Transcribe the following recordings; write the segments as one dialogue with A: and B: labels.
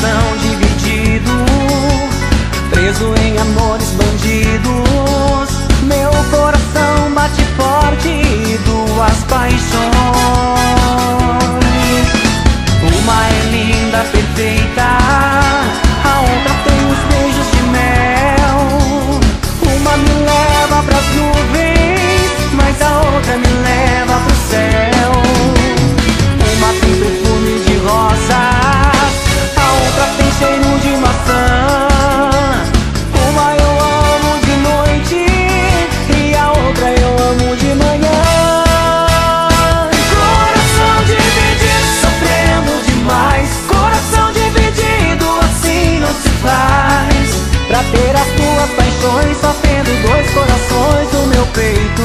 A: coração dividido, preso em amores bandidos. Meu coração bate forte e duas paixões. Uma é linda, perfeita, a outra tem os beijos de mel. Uma me leva pras nuvens, mas a outra me leva pro céu. Uma tem perfume de rosas, a outra tem cheiro de maçã. Uma eu amo de noite e a outra eu amo de manhã. Coração dividido, sofrendo demais. Coração dividido, assim não se faz. Pra ter as tuas paixões, só tendo dois corações no meu peito.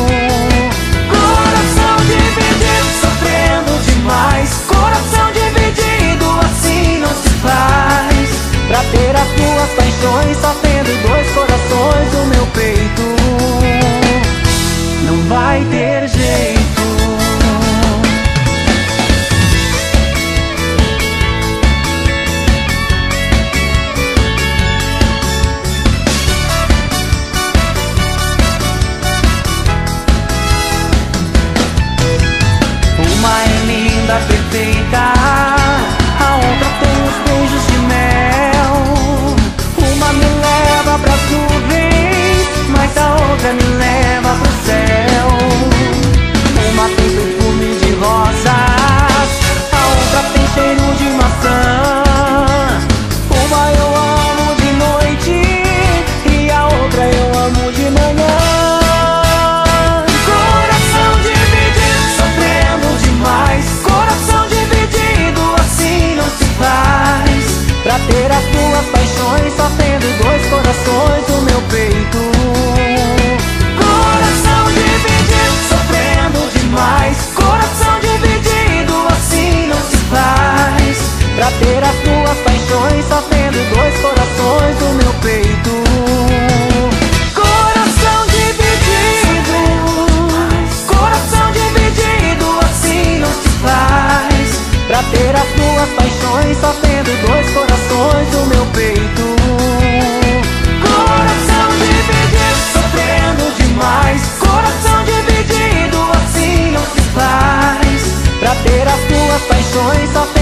A: Coração dividido, sofrendo demais. Coração dividido, assim não se faz. Pra ter as tuas paixões, só tendo dois corações no meu peito. Não vai ter jeito. Uma é linda, perfeita, a outra tem os beijos de mel. Uma me leva pras nuvens, mas a outra me leva pro céu. Uma tem perfume de rosas, a outra tem cheiro de maçã. Uma eu amo de noite e a outra eu amo de manhã. Coração dividido, sofrendo demais. Coração dividido, assim não se faz. Pra ter as tuas paixões, só tendo dois corações no meu peito. Coração dividido, sofrendo demais. Coração dividido, assim não se faz. Pra ter as tuas paixões, só tendo dois corações no meu peito. Coração dividido, coração dividido, assim não se faz. Pra ter as tuas paixões, só tendo dois corações no meu peito. Coração dividido, sofrendo demais. Coração dividido, assim não se faz. Pra ter as tuas paixões, só